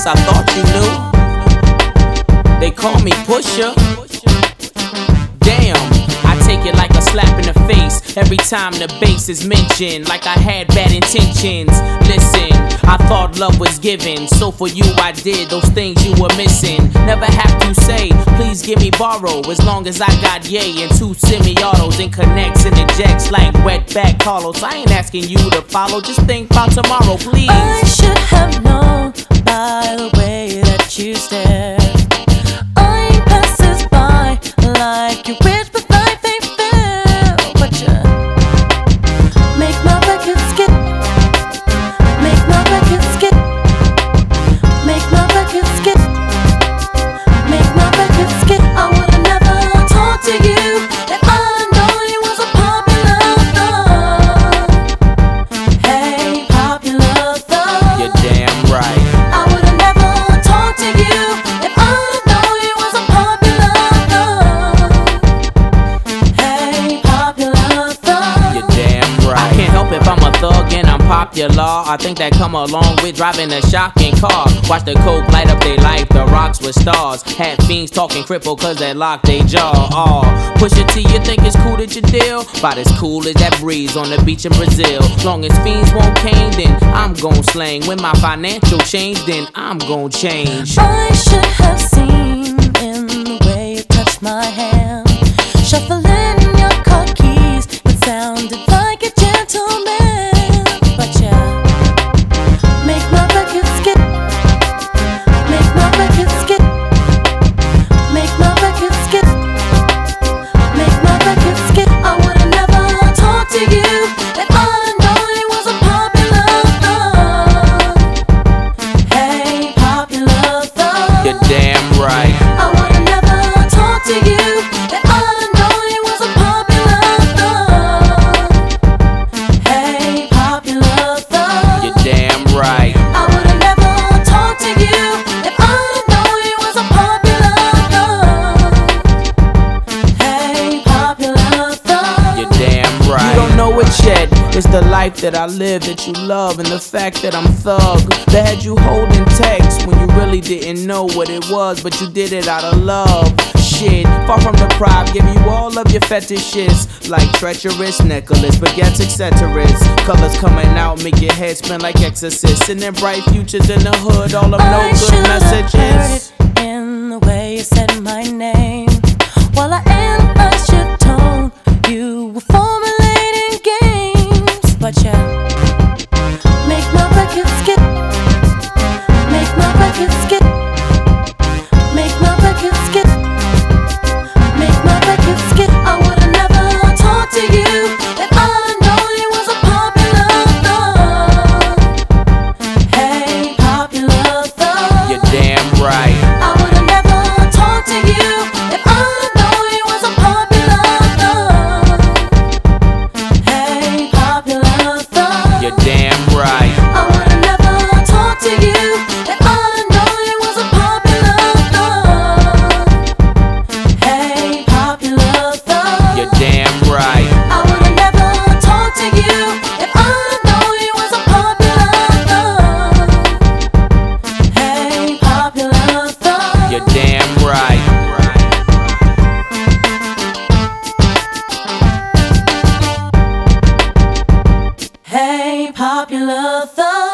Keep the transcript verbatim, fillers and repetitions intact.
I thought you knew. They call me Pusha. Damn, I take it like a slap in the face every time the bass is mentioned, like I had bad intentions. Listen, I thought love was given, so for you I did those things you were missing. Never have to say, please give me borrow, as long as I got yay and two semi-autos and connects and ejects like wet back Carlos. I ain't asking you to follow, just think about tomorrow, please. I should have known by the way that you stare. I passes by like you're rich, but life ain't fair. But you make my record skip, make my record skip, make my record skip, make my record skip. I would've never talked to you if I'd known you was a popular thug. Hey, popular thug. You're damn right. I would've never talked to you if I'd known you was a popular thug. Hey, popular thug. You're damn right. I can't help if I'm a thug and I'm popular. I think that come along with driving a shocking car. Watch the coke light up they life, the rocks with stars. Had fiends talking cripple cause they locked they jaw. Oh, push it T, you think it's cool that you deal? About as cool as that breeze on the beach in Brazil. Long as fiends won't cane, then I'm gon' slang. When my financial change, then I'm gon' change. I should have seen in the way you touched my hand, shuffling your car keys. It sounded like a gentleman. But yeah, make my record skip, make my record skip, make my record skip, make my record skip. I would've never talked to you if I'd known you was a popular thug. Hey, popular thug. You're damn right. I would've never talked to you if I'd known you was a popular thug. Hey, popular thug. You're damn right. I would've never talked to you if I'd known you was a popular thug. Hey, popular thug. You're damn right. You don't know it yet. It's the life that I live, that you love, and the fact that I'm thug. That had you holding text when you really didn't know what it was, but you did it out of love. Shit, far from deprived, give you all of your fetishes, like treacherous necklace, baguettes, et cetera. Colors coming out, make your head spin like exorcists, and then bright futures in the hood, all of no I good should've messages. heard it in the way you said my name. While I analyzed your tone, you were formulating games. But yeah, make my record skip, make my record skip, make my record skip, make my record skip. I would've never talked to you if I'd known you was a popular thug. Hey, popular thug. You're damn right. I would've never talked to you if I'd known you was a popular thug. Hey, popular thug. You're damn right. I would've never talked to you if I'd known you was a popular thug. Hey, popular thug. You're damn right. I would've never talked to you if I'd known you was a popular thug. Hey, popular thug. You're damn right. Hey, popular thug.